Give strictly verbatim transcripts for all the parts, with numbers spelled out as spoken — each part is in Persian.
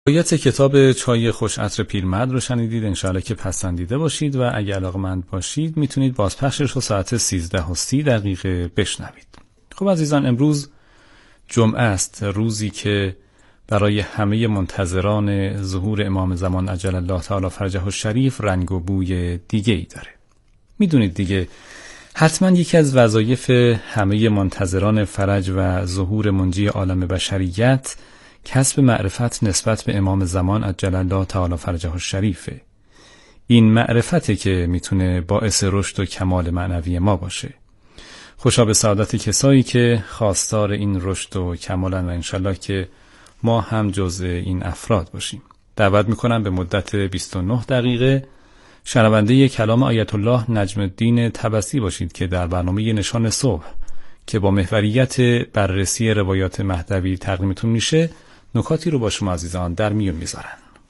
روایت کتاب چای خوش عطر پیرمرد رو شنیدید. انشاءالله که پسندیده باشید و اگه علاقه‌مند باشید میتونید بازپخشش رو ساعت سیزده و سی دقیقه بشنوید. خب عزیزان، امروز جمعه است، روزی که برای همه منتظران ظهور امام زمان عجل الله تعالی فرجه الشریف رنگ و بوی دیگه ای داره. میدونید دیگه، حتما یکی از وظایف همه منتظران فرج و ظهور منجی عالم بشریت کسب معرفت نسبت به امام زمان عجل الله تعالی فرجه الشریفه. این معرفته که میتونه باعث رشد و کمال معنوی ما باشه. خوشا به سعادت کسایی که خواستار این رشد و کمالن و انشالله که ما هم جزء این افراد باشیم. دعوت میکنم به مدت بیست و نه دقیقه شنونده کلام آیت الله نجم الدین طبسی باشید که در برنامه نشان صبح که با محوریت بررسی روایات مهدوی تقدیمتون میشه نکاتی رو با شما عزیزان در میون میذارن.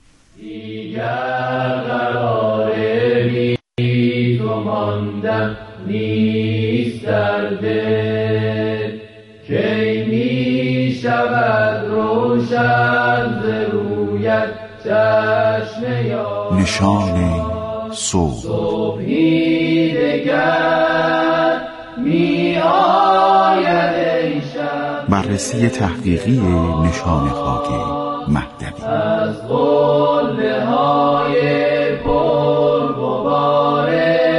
دیگر قرار بی تو ماندن نیست در دل، کی می شود روشن ز رویت چشم یار. نشان صبح. صبحی دگر می آید ای شب. بررسی تحقیقی نشان خاک مهدوی از قله های پر غبار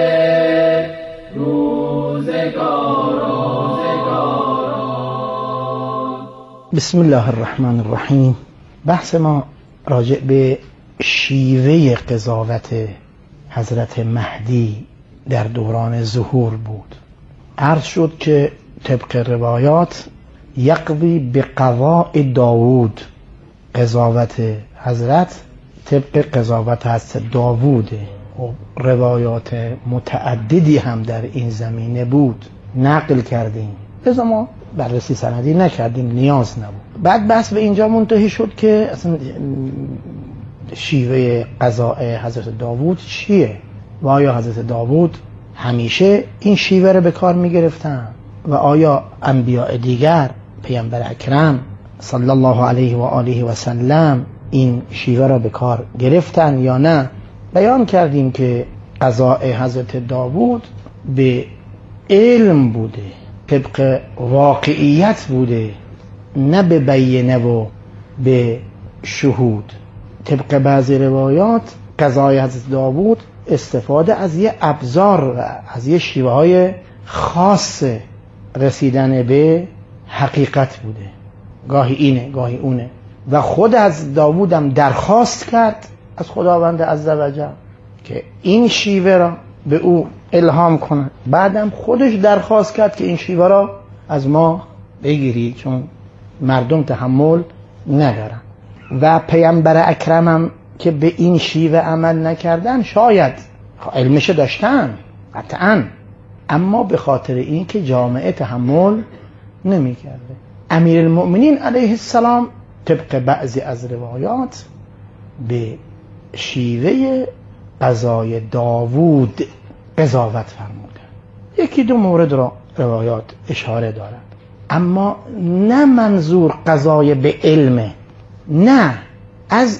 روزگاران. بسم الله الرحمن الرحیم. بحث ما راجع به شیوه قضاوت حضرت مهدی در دوران ظهور بود. عرض شد که طبق روایات یقضی به قضاء داوود، قضاوت حضرت طبق قضاوت حضرت داووده. و روایات متعددی هم در این زمینه بود، نقل کردیم، لذا ما بررسی سندی نکردیم، نیاز نبود. بعد بحث به اینجا منتهی شد که اصلا شیوه قضاء حضرت داوود چیه و آیا حضرت داوود همیشه این شیوه رو به کار می گرفتن و آیا انبیاء دیگر، پیامبر اکرم صلی الله علیه و آله و سلم این شیوه را به کار گرفتن یا نه. بیان کردیم که قضاء حضرت داوود به علم بوده، طبق واقعیت بوده، نه به بیینه و به شهود. طبق بعضی روایات قضای حضرت داوود استفاده از یه ابزار و از یه شیوه های خاص رسیدن به حقیقت بوده، گاهی اینه گاهی اونه. و خود از داوود هم درخواست کرد از خداوند عزوجل که این شیوه را به او الهام کنه. بعدم خودش درخواست کرد که این شیوه را از ما بگیری چون مردم تحمل ندارن. و پیامبر اکرم هم که به این شیوه عمل نکردن، شاید علمش داشتن قطعاً، اما به خاطر این که جامعه تحمل نمی کرده. امیر المؤمنین علیه السلام طبق بعضی از روایات به شیوه قضای داوود قضاوت فرمودن. یکی دو مورد را روایات اشاره دارد، اما نه منظور قضای به علمه، نه، از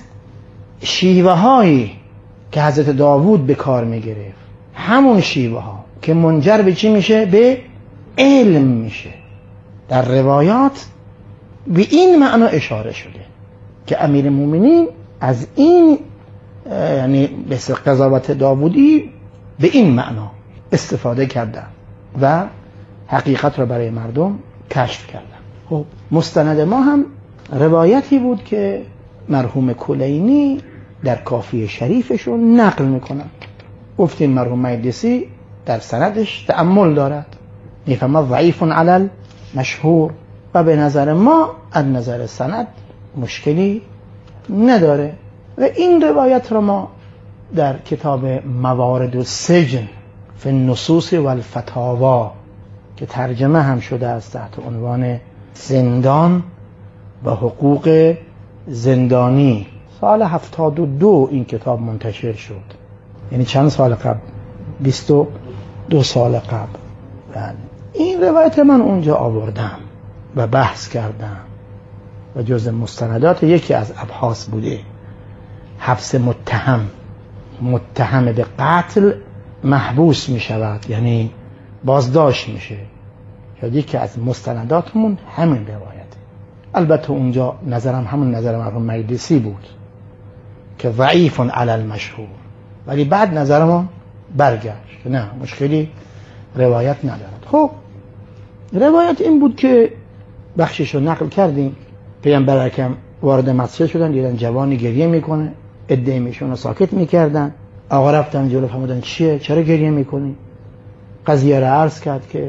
شیوه هایی که حضرت داوود به کار می گرفت، همون شیوه ها که منجر به چی میشه؟ به علم میشه. در روایات به این معنا اشاره شده که امیر المؤمنین از این یعنی به قضاوت داوودی به این معنا استفاده کردن و حقیقت را برای مردم کشف کردن. خب مستند ما هم روایتی بود که مرحوم کلینی در کافی شریفشون نقل میکنن. گفتیم مرحوم مجلسی در سندش تأمل دارد، میفهمد ضعیف علی المشهور، و به نظر ما از نظر سند مشکلی نداره. و این روایت را ما در کتاب موارد السجن فی النصوص و الفتاوا که ترجمه هم شده است تحت عنوان زندان و حقوق زندانی، سال هفتاد و دو این کتاب منتشر شد، یعنی چند سال قبل، بیست و دو سال قبل. این روایت من اونجا آوردم و بحث کردم و جز مستندات یکی از ابحاث بوده. حبس متهم، متهم به قتل محبوس می شود، یعنی بازداشت میشه. شاید یکی از مستنداتمون همین روایته. البته اونجا نظرم همون نظر مرحوم مجلسی بود که ضعیف علی المشهور، ولی بعد نظرمون برگشت نه مشکلی روایت ندارد. خب روایت این بود که بخشش رو نقل کردیم. پیامبر اکرم وارد مسجد شدن، دیدن جوانی گریه میکنه، عده میشون رو ساکت میکردن. آقا رفتن جلو، فرمودن چیه، چرا گریه میکنی؟ قضیه را عرض کرد که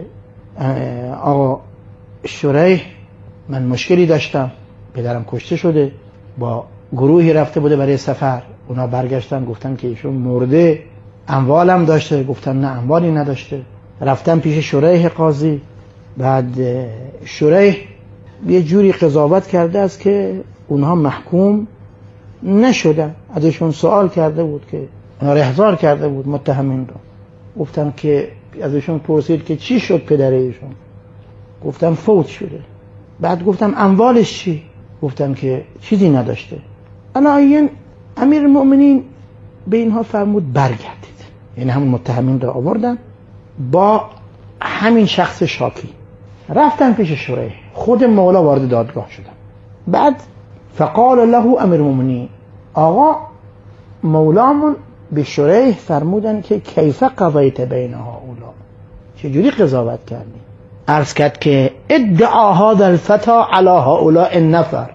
آقا شریح، من مشکلی داشتم، پدرم کشته شده، با گروهی رفته بوده برای سفر، اونا برگشتن گفتن که ایشون مرده، اموالم داشته، گفتن نه اموالی نداشته. رفتن پیش شریح قاضی، بعد شریح یه جوری قضاوت کرده است که اونها محکوم نشدن. ازشون سوال کرده بود که اونا احضار کرده بود متهمین رو، گفتن که ازشون پرسید که چی شد پدر ایشون، گفتن فوت شده. بعد گفتم اموالش چی؟ گفتن که چیزی نداشته. علایین امیر المؤمنین به اینها فرمود برگردید، یعنی همون متهمین رو آوردن با همین شخص شاکی، رفتن پیش شریح. خود مولا وارد دادگاه شدن. بعد فقال له امیر المؤمنین، آقا مولامون به شریح فرمودن که کیف قضیت بین هؤلاء، چجوری قضاوت کردی؟ عرض کرد که ادعا هذا الفتى علی هؤلاء النفر،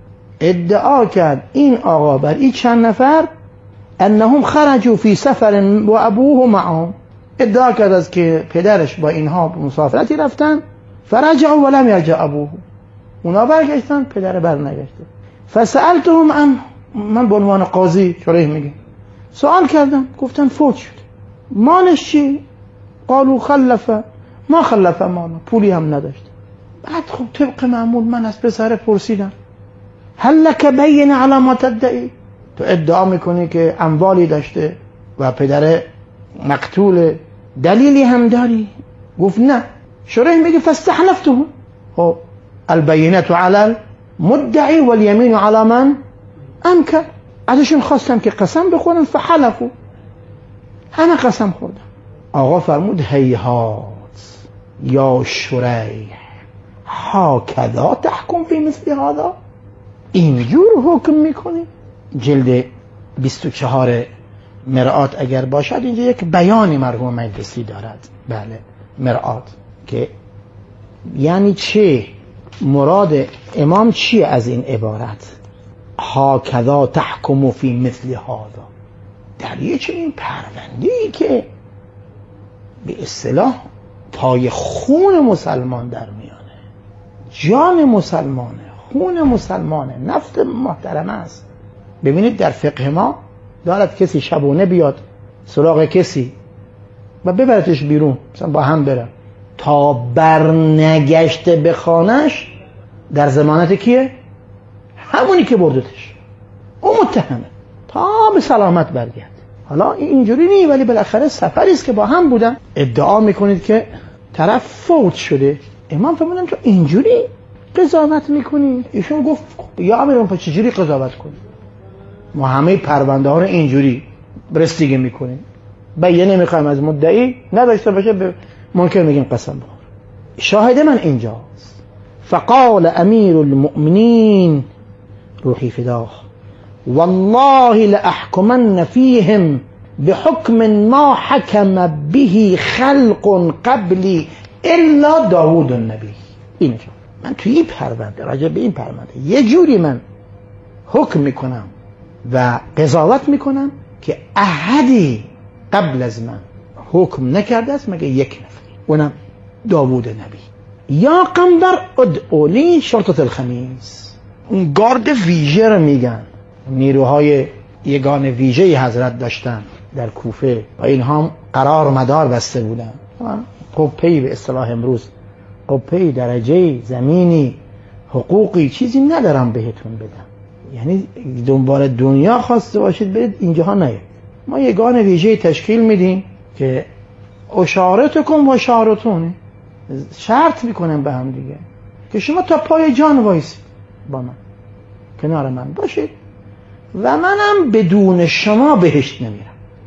ادعا کرد این آقا بر این چند نفر انهم خرجوا فی سفر و ابوه معهم، ادعا کرد از که پدرش با اینها مسافرتی رفتن، فرجعوا ولم یرجع ابوه، اونا برگشتن پدر برنگشته. فسألتهم عن، من به عنوان قاضی شریح میگه سوال کردم، گفتن فوت شد. مالش چی؟ قالوا خلف، ما خلف مالا، پولی هم نداشت. بعد خب طبق معمول من از پسر پرسیدم هل لک بین علی ما تدعی، تو ادعا میکنی که اموالی داشته و پدر مقتول، دلیلی هم داری؟ گفت نه. شریح میگه فاستحلفته، خب البینه علی المدعی والیمین علی من انکر، ازشون خواستم که قسم بخورن، فحلفوا، همه قسم خوردن. آقا فرمود هیهات یا شریح هاکذا تحکم فی مثل هذا، اینجور حکم میکنی؟ جلد بیست و چهار مرآت اگر باشد اینجا یک بیانی مرحوم مجلسی دارد، بله مرآت، که یعنی چه مراد امام چیه از این عبارت هاکذا تحکم فی مثل هذا، در یه چنین پرونده‌ای که به اصطلاح پای خون مسلمان در میانه، جان مسلمانه، خون مسلمانه، نفس محترمه است. ببینید در فقه ما دارد کسی شبونه بیاد سراغ کسی و ببرتش بیرون، مثلا با هم برن، تا برنگشته به خانهش در ضمانت کیه؟ همونی که بردتش، اون متهمه، تا به سلامت برگرد. حالا اینجوری نیست، ولی بالاخره سفری است که با هم بودن. ادعا میکنید که طرف فوت شده، امام فرمودن تو اینجوری قضاوت میکنی؟ ایشون گفت یا امیرم پس چجوری قضاوت کنی؟ ما همه پرونده ها رو اینجوری برستیگه میکنیم، بیانیه میخوایم از مدعی نداشته باشه، به منکر میگیم قسم بخور. شاهد من اینجاست. فقال امیر المؤمنین روحی فداه والله لأحكمن فيهم بحكم ما حكم به خلق قبلی الا داوود النبی. اینجا من توی این پرونده، راجع به این پرونده یه جوری من حکم میکنم و قضاوت میکنم که احدی قبل از من حکم نکرده است مگه یک نفر، اونم داوود نبی. یا قنبر ادعولی شرطة الخمیس، اون گارد ویژه رو میگن، نیروهای یگان ویژه حضرت داشتن در کوفه و اینها هم قرار مدار بسته بودن. قبه‌ای به اصطلاح امروز، قبه‌ای درجه زمینی حقوقی چیزی ندارم بهتون بدم، یعنی دنبال دنیا خواسته باشید برید اینجاها نیاید. ما یگان ویژه تشکیل میدیم که اشارتکم و شارتون، شرط میکنم به هم دیگه که شما تا پای جان وایسید با من. کنار من باشید و منم بدون شما بهشت نمیرم.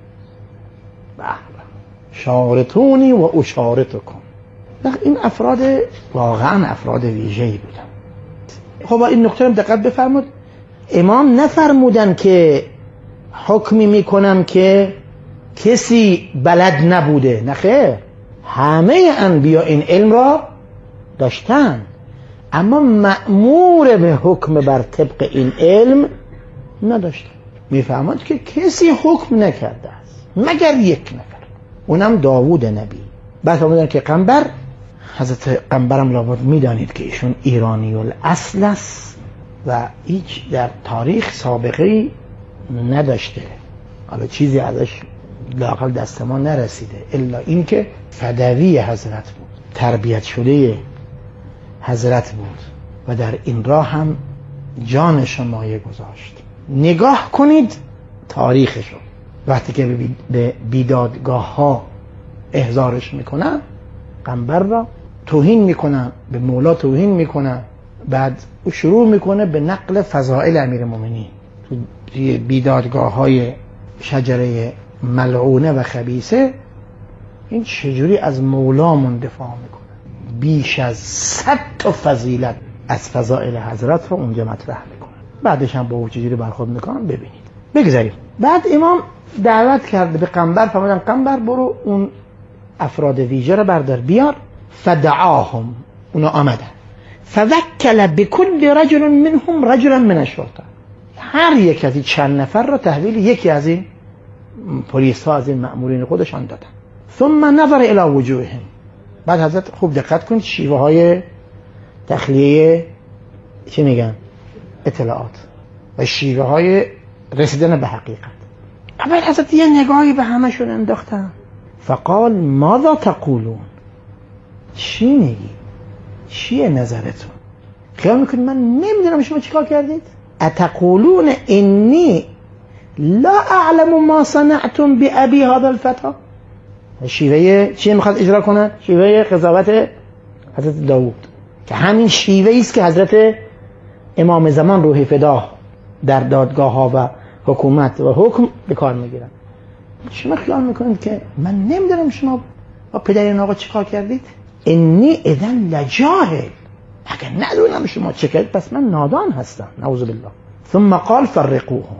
به شارتونی و اشارتکم. این افراد واقعا افراد ویژه‌ای بودن. خب این نکته رو دقت بفرمود. امام نفرمودن که حکمی میکنم که کسی بلد نبوده، نه خیر، همه انبیا این علم را داشتن، اما مأمور به حکم بر طبق این علم نداشتن. میفهمد که کسی حکم نکرده است مگر یک نفر، اونم داوود نبی. بعد فرمودن که قنبر، حضرت قنبرم لابد میدانید که ایشون ایرانی الاصل است و هیچ در تاریخ سابقه نداشته، حالا چیزی ازش لااقل دست ما نرسیده الا اینکه فدوی حضرت بود، تربیت شده حضرت بود و در این راه هم جانش مایه گذاشت. نگاه کنید تاریخشو، وقتی که به بیدادگاه ها احضارش میکنن، قنبر را توهین میکنن، به مولا توهین میکنن، بعد او شروع میکنه به نقل فضائل امیرالمومنین توی بیدادگاه های شجره ملعونه و خبیثه. این چجوری از مولامون دفاع میکنه، بیش از صد تا فضیلت از فضائل حضرت رو اونجا مطرح میکنه. بعدش هم با او چجوری برخورد میکنن ببینید. بگذاریم. بعد امام دعوت کرده به قنبر، فرمودن قنبر برو اون افراد ویژه رو بردار بیار. فدعاهم، اونا آمدن. فوکل بكل رجل منهم رجلا من الشرطه، هر یک از این چند نفر رو تحویل یکی از این پلیس ها، از این مأمورین خودشان دادن. ثم نظر الى وجوههم، بعد حضرت خوب دقت کنید شیوه های تخلیه چی میگن اطلاعات و شیوه های رسیدن به حقیقت. اول حضرت یه نگاهی به همشون انداختن. فقال ماذا تقولون، چی میگی، چیه نظرتون؟ خیال میکنید من نمیدونم شما چیکار کردید؟ اتقولون انی لا اعلم ما صنعتم بأبي هذا الفتى. شیوه چی میخواد اجرا کنن؟ شیوه قضاوت حضرت داوود که همین شیوه است که حضرت امام زمان روح فدا در دادگاه ها و حکومت و حکم به کار میگیرن. شما خیال میکنید که من نمیدونم شما با پدر این آقا چیکار کردید؟ انی اذن لجاهل، اگر ندونم شما چه کردید پس من نادان هستم، نعوذ بالله. ثم قال فرقوهم،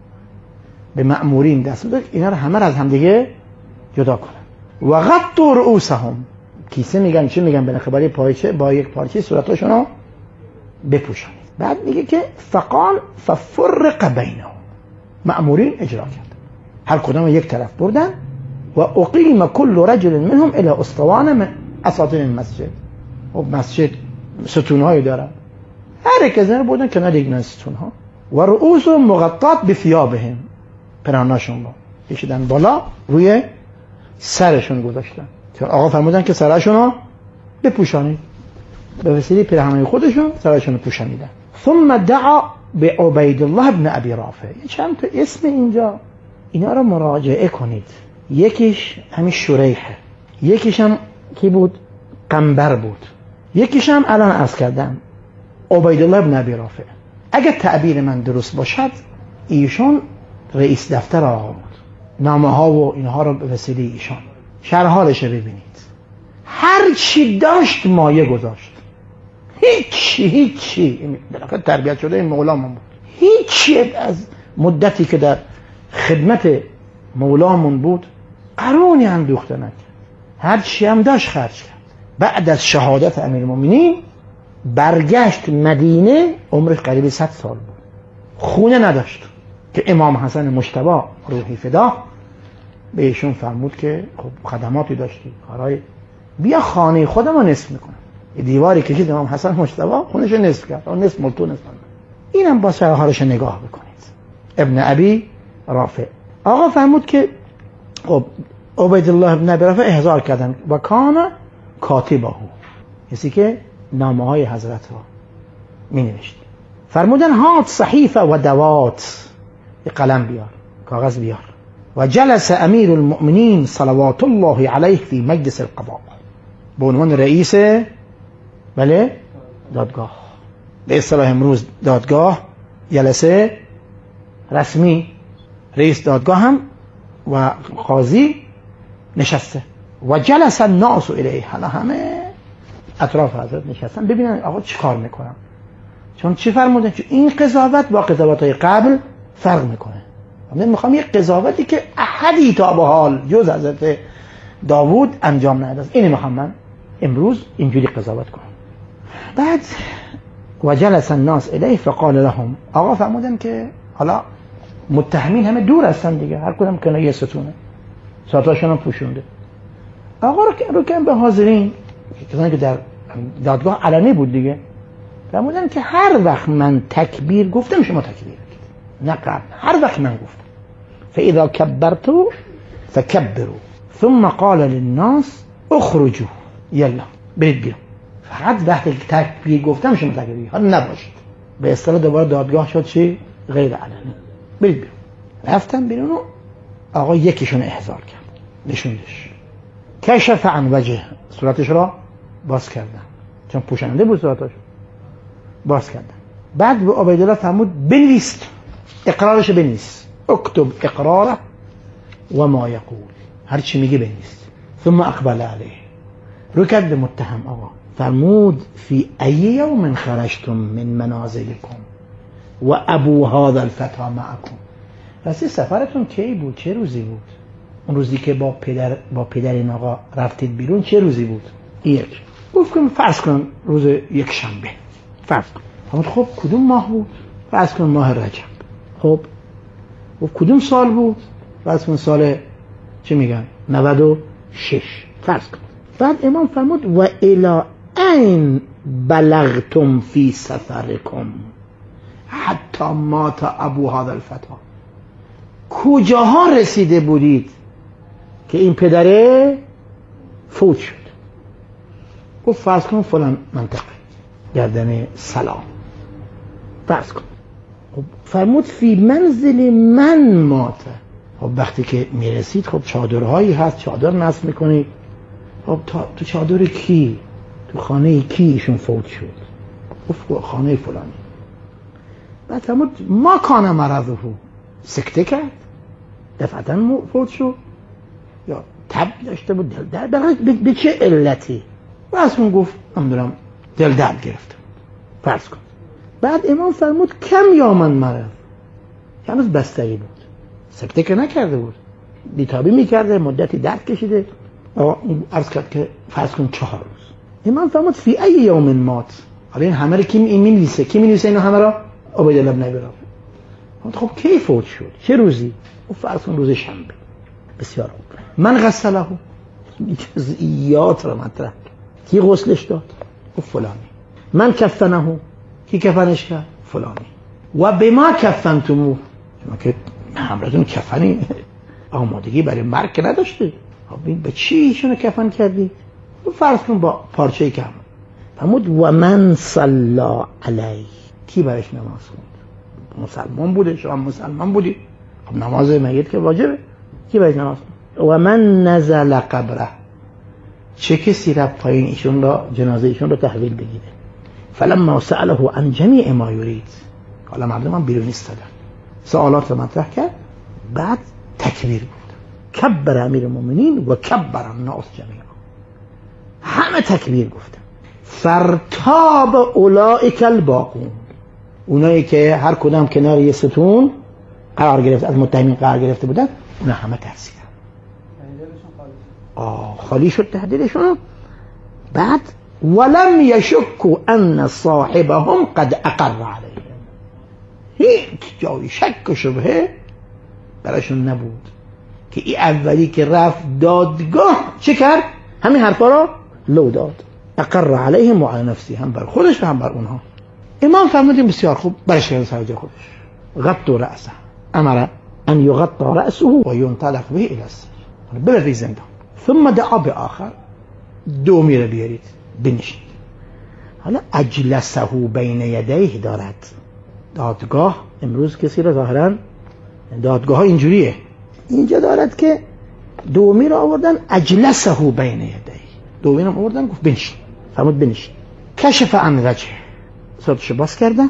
به مأمورین دست بده اینا رو همه از هم دیگه جدا کنن. و غطوا رؤوسهم، کیسه میگن چه میگن به نخبری پایچه، با یک پارچه صورتاشون رو بپوشانید. بعد میگه که فقال ففرق بینهم، مأمورین اجرا کرد، هر کدام یک طرف بردن. و اقیم كل رجل منهم الى اسطوانه من اساطین المسجد، و مسجد ستونهایی دارن، هر یک از اینا بردن کنار یک ستونها. و رؤوسهم مغطات بثيابهم، پراناشون با کشیدن بالا روی سرشون گذاشتن. آقا فرمودن که سرشون رو بپوشانید، به وسیله پیراهن خودشون سرشون رو پوشانیدن. ثم دعا به عبید الله ابن ابی رافع. چند تا اسم اینجا اینا رو مراجعه کنید. یکیش همین شریحه، یکیش هم کی بود؟ قنبر بود، یکیش هم الان عرض کردم عبید الله ابن ابی رافع. اگر تعبیر من درست باشد ایشون رئیس دفتر آقا بود، نامه ها و اینها رو به وسیله ایشان. شرح حالش رو ببینید، هر چی داشت مایه گذاشت، هیچی هیچی بالاخره تربیت شده این مولامون بود، هیچی از مدتی که در خدمت مولامون بود قرونی اندوخته نکرد، هر چی هم داشت خرج کرد. بعد از شهادت امیرالمومنین برگشت مدینه، عمرش قریب صد سال بود، خونه نداشت که امام حسن مجتبی روحی فدا به ایشون فرمود که خب خدماتی داشتی، کارهای، بیا خانه خودم رو نصف میکنم. دیواری کشید امام حسن مجتبی، خونش نصف کرد، نصف ملتو نصف. اینم با شرحالش نگاه بکنید. ابن ابی رافع آقا فرمود که خب عبید الله ابن ابی رافع احضار کردن و کان کاتبه، کسی که نامه های حضرت را می نوشت. فرمودن هات صحیفه و دوات، قلم بیار، کاغذ بیار. و جلس امیر المؤمنین صلوات الله علیه فی مجلس القضاء، به عنوان رئیس بله دادگاه، به اصطلاح امروز دادگاه جلسه رسمی، رئیس دادگاه هم و قاضی نشسته و جلس الناس الیه، حالا همه اطراف حضرت نشستن ببینن آقا چی کار میکنن. چون چی فرمودن؟ چون این قضاوت با قضاوت‌های قبل فرق میکنه. من میخوام یک قضاوتی که احدی تا به حال جز حضرت داوود انجام نداده، اینو میخوام من امروز اینجوری قضاوت کنم. بعد و جلس الناس الیه فقال لهم، آقا فرمودن که حالا متهمین همه دور هستن دیگه، هر کدوم کنه یه ستونه، ساعتاشون هم پوشونده. آقا رو رو که به حاضرین کسانی که در دادگاه علنی بود دیگه فرمودن که هر وقت من تکبیر گفتم شما تکبیر بگید، نه قبل، هر وقت من گفتم فاذا کبرتو فکبروا ثم قال للناس اخرجوا، یلا برید بیرون. فقط وقتی که تکبیر گفتم شما تکبیر بگید، حالا نباشید. به اصطلاح دوباره دادگاه شد چی؟ غیر علنی. برید بیرون. رفتن بیرون و آقا یکیشون احضار کرد، نشوندش، کشف عن وجه، صورتش را باز کردن چون پوشنده بود، صورتش باز کردن. بعد به عبیدالله فرمود بنویس، اقرارش بنویس، اکتب اقراره و ما یقول، هر چی میگه بنویس. ثم اقبل علیه، رو کرد به متهم، آقا فرمود فی ای یوم خرجتم من منازلکم و ابو هذا الفتى معکم، راستی سفرتون کی بود؟ چه روزی بود؟ اون روزی که با پدر با پدر این آقا رفتید بیرون چه روزی بود؟ یک. گفت که فرض کن روز یک شنبه، فرض کن. فرمود خب کدوم ماه بود؟ فرض کن ماه رجب. خب گفت کدوم سال بود؟ فرض کن سال چه میگن نود و شش، فرض کن. بعد امام فرمود و الی این بلغتم فی سفرکم حتی مات ابو هذا الفتى، کجاها رسیده بودید که این پدره فوت شد؟ گفت فرض کن فلان منطقه، گردن سلام، فرض کن. خب فرمود فی منزل من مات، خب وقتی که میرسید خب چادرهایی هست، چادر نصب میکنید، خب تو چادر کی؟ تو خانه کی ایشون فوت شد؟ گفت خانه فلانی. بعد فرمود ما کان مرضه، سکته کرد دفعتاً فوت شد یا تب داشته بود، دل درد؟ به چه علتی؟ فرض کن گفت نمیدونم دل درد گرفته، فرض کن. بعد امام فرمود کم یا من مرض، هنوز بستری بود، سکته که نکرده بود، بیتابی میکرده، مدتی درد کشیده. عرض کرد که فرض کن چهار روز. امام فرمود فی ای یوم مات، حالا این همه رو کی می‌نویسه؟ کی می‌نویسه اینو همه را؟ عبیدالله بن ابی رافع. خب کی فوت شد؟ چه روزی؟ و فرض کن روز شنبه. بسیار خوب. من غسله، جزئیات رو مطرح. کی غسلش داد؟ و فلانی. من کفنه، کی کفنش کرد؟ فلانی. و بما کفنتموه، شما که همراهتون کفنی آمادگی برای مرگ نداشته، خب به چی ایشونو کفن کردی؟ و فرض کن با پارچه‌ای که هم. فرمود و من صلی علیه، کی برایش نماز خوند؟ مسلمان بوده، شما مسلمان بودی، خب نماز میت که واجبه، کی برایش نماز خوند؟ و من نزل قبره، چه کسی رفت پایین ایشون را، جنازه ایشون را تحویل بگیره؟ فلما سأله عن جمیع ما یرید، حالا مردم هم بیرون ایستادن، سوالات رو مطرح کرد، بعد تکبیر بود، کبر امیر المؤمنین و کبر الناس جمیعا، همه تکبیر گفتن. فرتاب اولئک الباقون، اونایی که هر کدام کنار یه ستون قرار گرفت، از متهمین قرار گرفته بودن، اونا همه ترسیدن، آه خالی شد تهدیدشون. بعد ولم یشکوا ان صاحبهم قد اقر علیهم، هیچ جای شک و شبهه براشون نبود که این اولی که رفت دادگاه چه کرد؟ همین حرفا را لو داد، اقر علیهم و علی نفسی، هم بر خودش و هم بر اونها. امام فرمودیم بسیار خوب، برش کرد سر جای خودش، غط رأسه، امر ان یغطى رأسه و ینطلق به الى السجن، ببرید زندان. ثم دعا به آخر، دو میره بیارید بنشید. حالا اجلسه بین یدیه دارد، دادگاه امروز کسی را ظاهرا دادگاه ها اینجوریه، اینجا دارد که دومی را آوردن اجلسه بین یدیه، دومی را آوردن گفت بنشید، فرمود بنشید. کشف عن وجهه، صورتش باز کردن،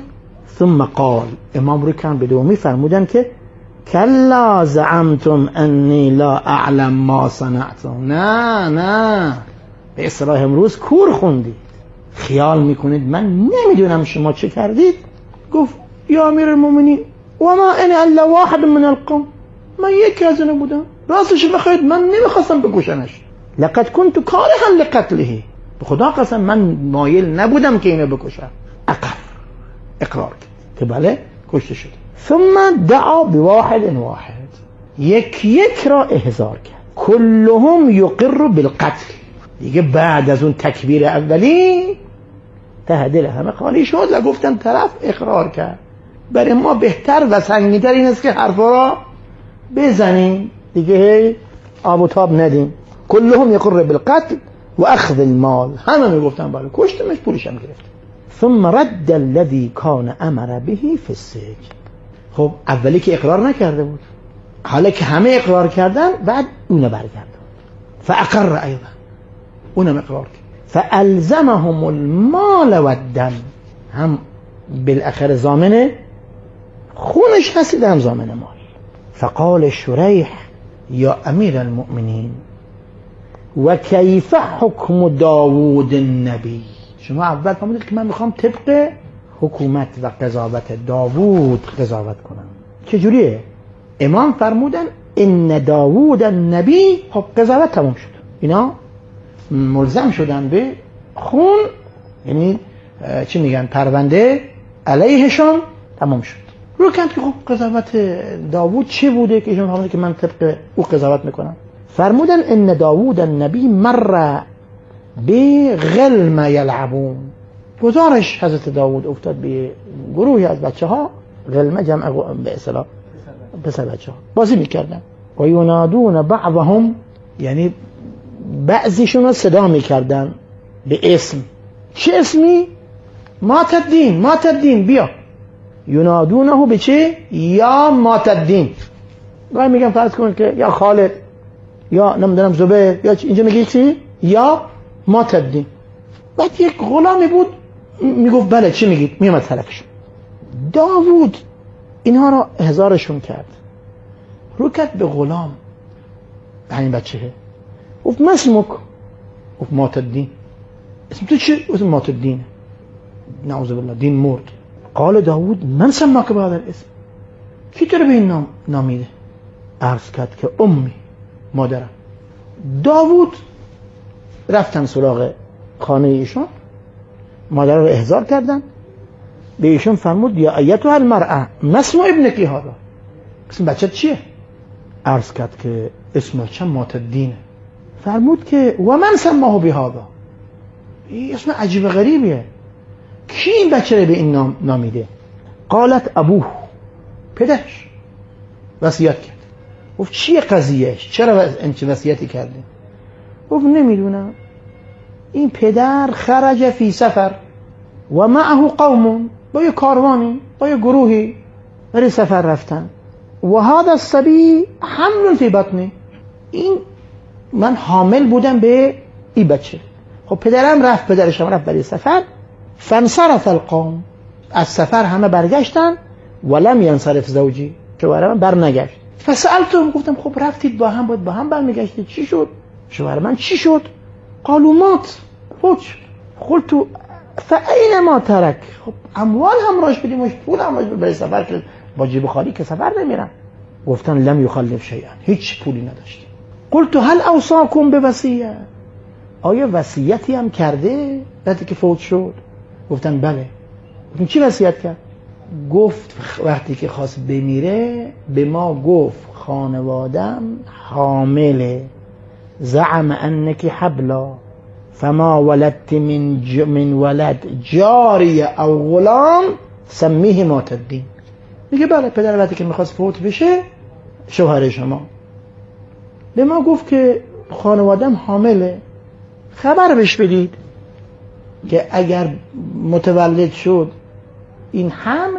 ثم قال امام رکن به دومی فرمودن که کلا زعمتم انی لا اعلم ما صنعتم. نه نه، به اصطلاح امروز کور خوندید، خیال میکنید من نمیدونم شما چه کردید. گفت یا امیر المؤمنین و ما انا الا واحد من القوم، من یکی از اینا بودم، راستش بخواید من نمیخواستم بکشنش، لقد كنت کارها لقتله، به خدا قسم من مایل نبودم که اینو بکشم. اقر اقرار کرد که بله کشته شد. ثم دعا بواحد واحد، یک یک را احضار کرد، کلهم یقر بالقتل. دیگه بعد از اون تکبیر اولی ته دل همه خالی شد و گفتن طرف اقرار کرد. برای ما بهتر و سنگین‌تر این است که حرفا را بزنیم دیگه، آب و تاب ندیم. کلهم یقر بالقتل و اخذ المال، همه میگفتن بله کشتمش، پولش هم گرفت. ثم رد الذي كان امر به في السجن. خب اولی که اقرار نکرده بود، حالا که همه اقرار کردن بعد اونو برگردون. فاقر ایضا، اونم اقرار کرد. فالزمهم المال و الدم، هم بالاخره ضامن خونش هستید هم ضامن مال. فقال شریح یا امیر المؤمنین و کیف حکم داوود النبی. شما اول فرمودید که من میخوام طبق حکومت و قضاوت داوود قضاوت کنم، چجوریه؟ امام فرمودن ان داوود النبی. خب قضاوت تموم شد، اینا ملزم شدن به خون، یعنی چی میگن پرونده علیهشون تمام شد. رو کند که خب قضاوت داوود چی بوده که ایشون فرمودن که من طبق او قضاوت میکنم. فرمودن ان داوود النبی مر بغلم یلعبون. گزارش حضرت داوود افتاد به گروهی از بچه ها، غلمه جمع به اصطلاح پسر بچه ها بازی میکردن. و ینادون بعضهم، یعنی بعضیشون رو صدا میکردن به اسم. چه اسمی؟ مات الدین، مات الدین بیا. ینادونه به چه؟ یا مات الدین. گاهی میگم فرض کن که یا خالد یا نمیدونم زبیر، یا اینجا میگه چی؟ یا مات الدین. بعد یک غلامی بود میگفت بله چی میگید؟ میامد طرفشون. داوود اینها را احضارشون کرد، رو کرد به غلام همین بچه، گفت ما اسمک؟ گفت مات الدین. اسم تو چی؟ اسم مات الدین. نعوذ بالله، دین مرد. قال داوود من سماک به هذا الاسم، کی تو رو به این نام نامیده؟ عرض کرد که امی، مادرم. داوود رفتن سراغ خانه ایشون، مادر رو احضار کردن، به ایشون فرمود یا ایتها المرأة ما اسم ابنکی هذا، اسم بچه چیه؟ عرض کرد که اسم بچه مات الدینه. فرمود که و من سماه بهذا، این اسم عجیب غریبیه، کی این بچه رو به این نام نامیده؟ قالت ابوه، پدرش وصیت کرد. گفت چیه قضیهش؟ چرا این وصیتی کرده؟ گفت نمیدونم، این پدر خرج فی سفر و معه قوم، با یه کاروانی با یه گروهی برای سفر رفتن، و هذا الصبی حمل فی بطنی، این من حامل بودم به این بچه. خب پدرم رفت، پدرشم رفت برای سفر. فانصرف القوم، از سفر همه برگشتن، ولم ینصرف زوجی، شوهر من بر نگشت. فسألتم، گفتم خب رفتید با هم، باید با هم برمیگشتید، چی شد؟ شوهر من چی شد؟ قالوا مات، فوت شد. قلت فأین ما ترک؟ خب اموال همراهش بدیم، پول همراهش برای سفر که با جیب خالی که سفر نمیرن. گفتن لم یخلف شیئا، هیچ پولی نداشت. قلت هل اوصاکم بوصیه؟ آیا وصیتی هم کرده وقتی که فوت شد؟ گفتن بله. گفتن چی وصیت کرد؟ گفت وقتی که خواست بمیره به ما گفت خانوادم حامله، زعم انک حبلا فما ولدت من, ج... من ولد جاریه او غلام سمیه مات الدین. میگه بله پدر وقتی که میخواست فوت بشه شوهر شما به ما گفت که خانوادم حامله، خبر بهش بدید که اگر متولد شد این هم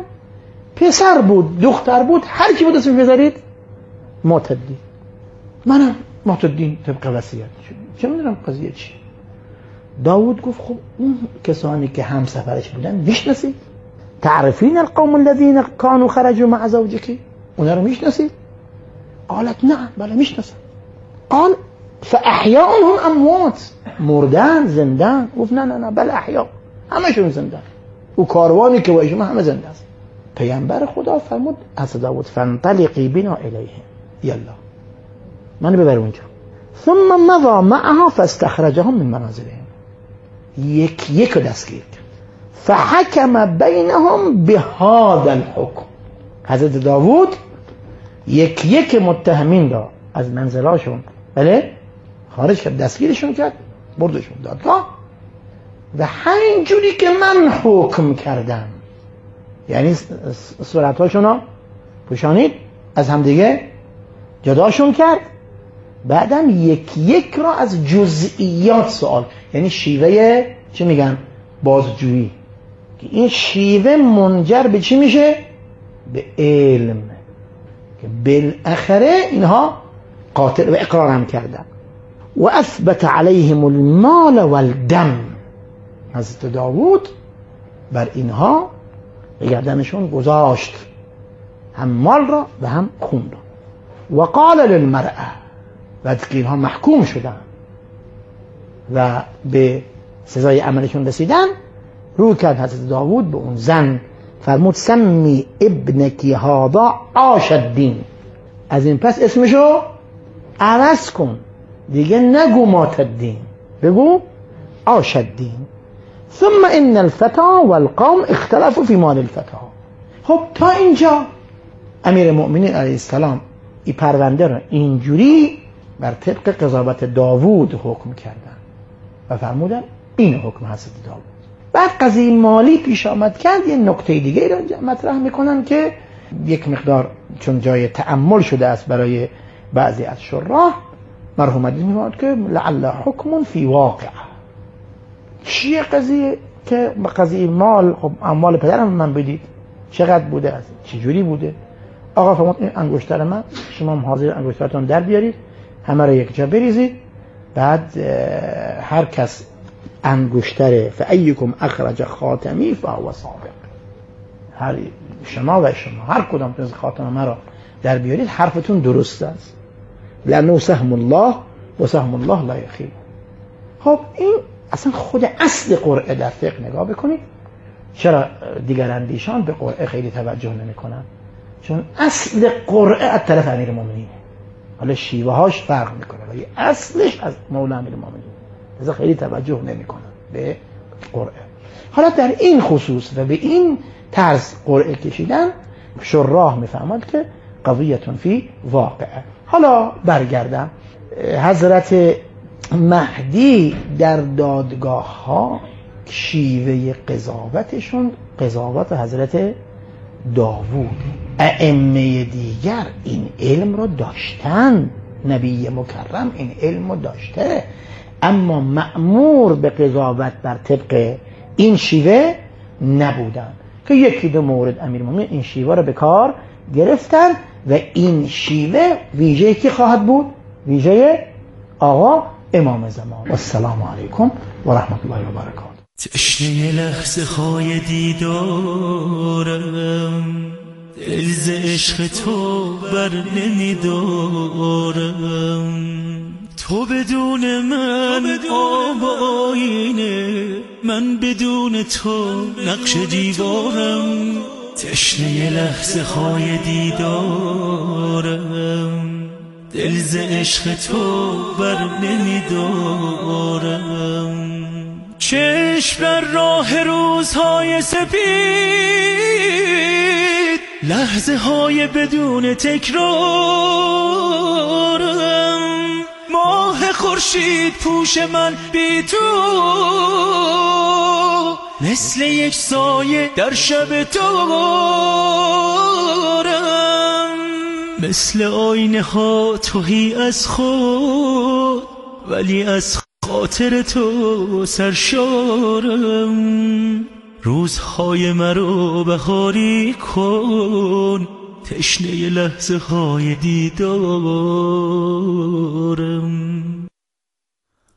پسر بود دختر بود هر کی بود اسم بذارید مات الدین. منم مات الدین طبق وصیت چه میدونم قضیه چی. داوود گفت خب اون کسانی که هم سفرش بودن میشناسید؟ تعرفین القوم الذین كانوا خرجوا مع زوجك؟ اونا رو میشناسید؟ قالت نه، بله میشناسم. قال فاحیاء هم اموات، مردن زندن؟ گفت نه نه نه بله احیا، همشون زندن، او کاروانی که با شما همه زنده است. پیامبر خدا فرمود حضرت داوود فانطلقی بنا الیهم، یلا منو ببر اونجا. ثم مضى معها فاستخرجهم من منازلهم، یک یک دستگیر کرد. فحکم بینهم بهذا الحکم، حضرت داوود یک یک متهمین را از منزلاشون بله خارج کرد، دستگیرشون کرد، بردشون دادگاه و همین جوری که من حکم کردم، یعنی صورتاشون رو پوشانید، از همدیگه جداشون کرد. بعدم یک یک را از جزئیات سوال، یعنی شیوه چی میگن بازجویی، که این شیوه منجر به چی میشه؟ به علم، که بالاخره اینها قاتل و اقرار هم کردن. و اثبت علیهم المال والدم، حضرت داوود بر اینها به گردنشون گذاشت هم مال را و هم خون را. و قال للمرأه، بعد که اینها محکوم شدن و به سزای عملشون رسیدن، رو کرد حضرت داوود به اون زن، فرمود سمی ابنکی هذا عاش الدین، از این پس اسمشو عوض کن، دیگه نگو مات الدین، بگو عاش الدین. ثم ان الفتى والقوم اختلفوا في مال الفتى. خب تا اینجا امیر المؤمنین علیه السلام این پرونده را اینجوری بر طبق قضاوت داوود حکم کردن و فرمودن این حکم حضرت داوود. بعد قضیه مالی پیش آمد کرد، یه نکته دیگه را مطرح میکنن که یک مقدار چون جای تأمل شده است برای بعضی از شراح، مرحوم مدنی میگوید که لعل حکم فی واقع. چیه قضیه؟ که قضیه مال، خب اموال پدرم من بدید، چقدر بوده، از چجوری بوده؟ آقا فرمود این انگشتر من، شما هم حاضر انگشترتون در بیارید، همه رو یک جا بریزید، بعد هر کس انگشتر فایکم اخرج خاتمی فهو صادق، هر شما و شما هر کدام از خاتم من رو در بیارید حرفتون درست است، لانه سهم الله و سهم الله لا یخیب. خب این اصلا خود اصل قرعه در فقه نگاه بکنید، چرا دیگر اندیشان به قرعه خیلی توجه نمی کنن؟ چون اصل قرعه از طرف امیر المؤمنین، حالا شیوه هاش فرق میکنه ولی اصلش از مولا امیر المؤمنین، لذا خیلی توجه نمی کنن به قرعه. حالا در این خصوص و به این طرز قرعه کشیدن، شراح میفهمند که قضیه فی واقعه. حالا برگردم، حضرت مهدی در دادگاه ها شیوه قضاوتشون قضاوت حضرت داوود. ائمه دیگر این علم رو داشتن، نبی مکرم این علم رو داشته، اما مأمور به قضاوت بر طبق این شیوه نبودن، که یکی دو مورد امیرالمومنین این شیوه رو به کار گرفتن و این شیوه ویژه کی خواهد بود؟ ویژه آقا امام زمان. و السلام علیکم و رحمت الله و برکاته. تشنه لحظه های دیدارم، دل ز عشق تو بر نمیدارم، تو بدون من آب آینه، من بدون تو نقش دیوارم. تشنه لحظه های دیدارم، دل ز عشق تو بر نمیدارم. چشم بر راه روزهای سپید، لحظه های بدون تکرارم. ماه خورشید پوش من بی تو، مثل یک سایه در شب تارم. مثل آینه ها تهی از خود، ولی از خاطر تو سرشارم. روزهای مرا بهاری کن، تشنه لحظه های دیدارم.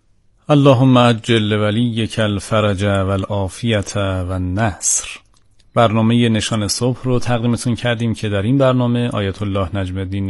اللهم عجل ولیک الفرج والعافیت والنصر. برنامه نشان صبح رو تقدیمتون کردیم که در این برنامه آیت الله نجم الدین